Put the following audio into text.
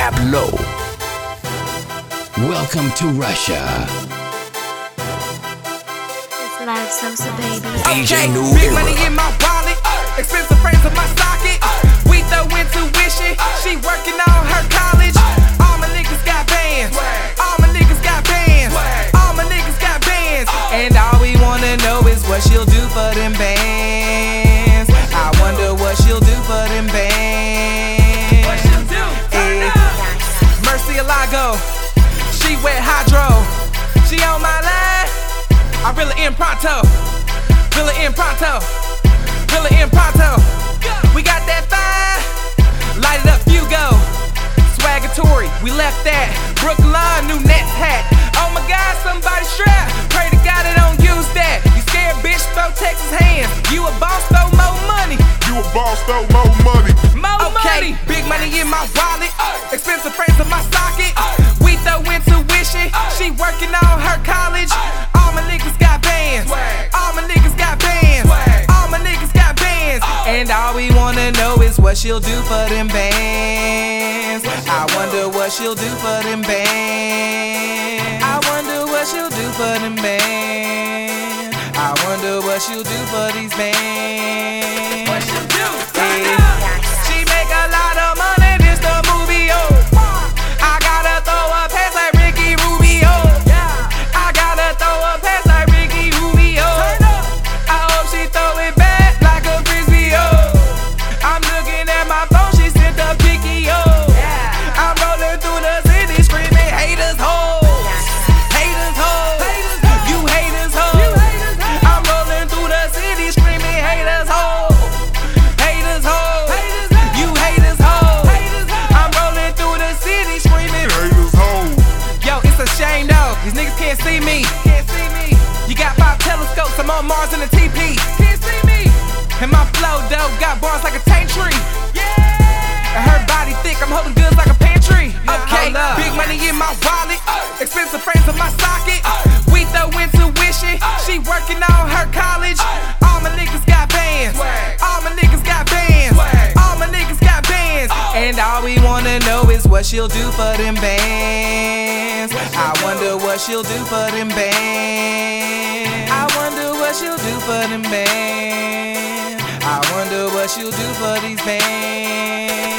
Pablo. Welcome to Russia. It's live salsa, baby. DJ New Big Era. money in my wallet, expensive frames in my socket. We throw intuition, she working on her college. All my niggas got bands, all my niggas got bands, all my niggas got bands. And all we wanna know is what she'll do for them bands. I wonder what she'll do for them bands. What she'll do? Mercy Alago, she wet hydro. She on my line, I really in pronto. Really in pronto. Really in pronto. We got that fire. Light it up, Fugo. Swagatory, we left that. Brooklyn, new Nets hat. Oh my God, somebody strap. Pray to God they don't use that. You scared, bitch, throw Texas hands. You a boss, throw more money. You a boss, throw more money. More money. Big money in my wallet. Expensive frames in my socket. We throw intuition. She working on her college. All my niggas got bands. All my niggas got bands. All my niggas got bands. And all we wanna know is what she'll do for them bands. I wonder what she'll do for them bands. I wonder what she'll do for them bands. I wonder what she'll do for these bands. What she'll do? She make a lot of money, this the movie, oh. I gotta throw a pass like Ricky Rubio. I gotta throw a pass like Ricky Rubio. I hope she throw it back like a frisbee, oh. I'm looking at my phone, she sent a picky, oh. I'm rolling through the city screaming haters, ho. Haters, ho. You haters, ho. I'm rolling through the city screaming haters, ho. Haters, ho. You haters, ho. I'm rolling through the city screaming Haters hoe. Yo, it's a shame though, these niggas can't see me. You got 5 telescopes, I'm on Mars in a TP. Can't see me. And my flow though, got bars like a tank tree. And her body thick, I'm holding goods like a pantry. Okay, big money in my wallet, expensive frames in my socket. We throw intuition, she working on her college. All my niggas got bands, all my niggas got bands, all my niggas got bands. And all we wanna know is what she'll do for them bands. I wonder what she'll do for them bands. I wonder what she'll do for them bands. I wonder what she'll do for these bands.